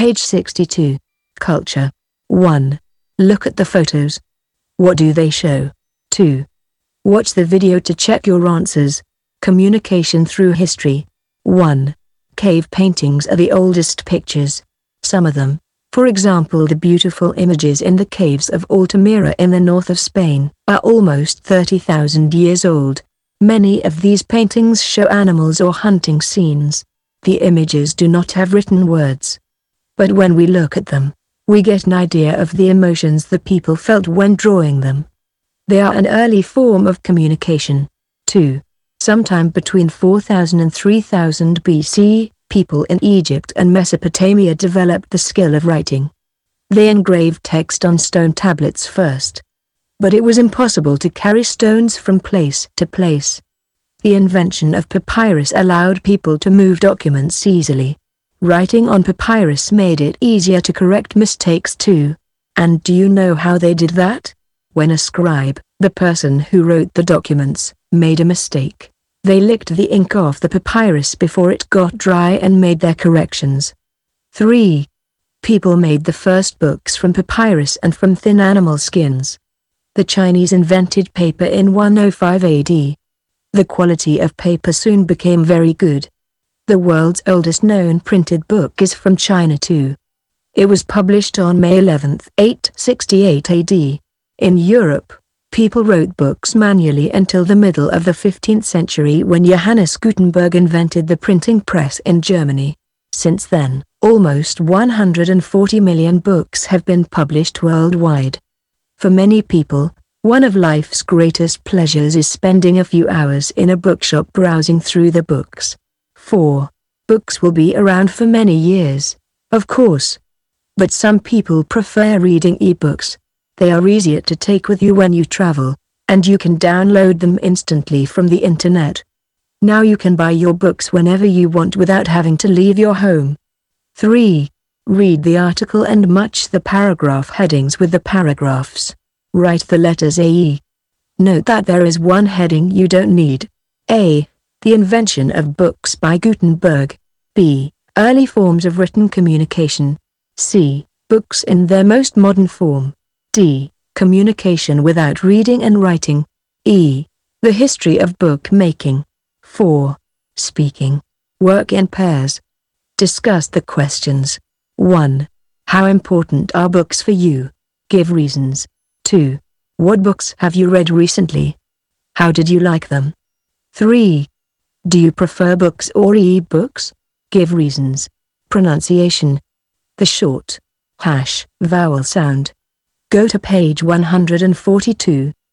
Page 62. Culture. 1. Look at the photos. What do they show? 2. Watch the video to check your answers. Communication through history. 1. Cave paintings are the oldest pictures. Some of them, for example the beautiful images in the caves of Altamira in the north of Spain, are almost 30,000 years old. Many of these paintings show animals or hunting scenes. The images do not have written words. But when we look at them, we get an idea of the emotions the people felt when drawing them. They are an early form of communication. 2. Sometime between 4000 and 3000 BC, people in Egypt and Mesopotamia developed the skill of writing. They engraved text on stone tablets first. But it was impossible to carry stones from place to place. The invention of papyrus allowed people to move documents easily. Writing on papyrus made it easier to correct mistakes too. And do you know how they did that? When a scribe, the person who wrote the documents, made a mistake, they licked the ink off the papyrus before it got dry and made their corrections. 3. People made the first books from papyrus and from thin animal skins. The Chinese invented paper in 105 AD. The quality of paper soon became very good. The world's oldest known printed book is from China too. It was published on May 11, 868 AD. In Europe, people wrote books manually until the middle of the 15th century when Johannes Gutenberg invented the printing press in Germany. Since then, almost 140 million books have been published worldwide. For many people, one of life's greatest pleasures is spending a few hours in a bookshop browsing through the books. 4. Books will be around for many years, of course. But some people prefer reading e-books. They are easier to take with you when you travel, and you can download them instantly from the internet. Now you can buy your books whenever you want without having to leave your home. 3. Read the article and match the paragraph headings with the paragraphs. Write the letters AE. Note that there is one heading you don't need. A. The invention of books by Gutenberg. B. Early forms of written communication. C. Books in their most modern form. D. Communication without reading and writing. E. The history of book making. 4. Speaking. Work in pairs. Discuss the questions. 1. How important are books for you? Give reasons. 2. What books have you read recently? How did you like them? 3. Do you prefer books or e-books? Give reasons. Pronunciation. The short # vowel sound. Go to page 142.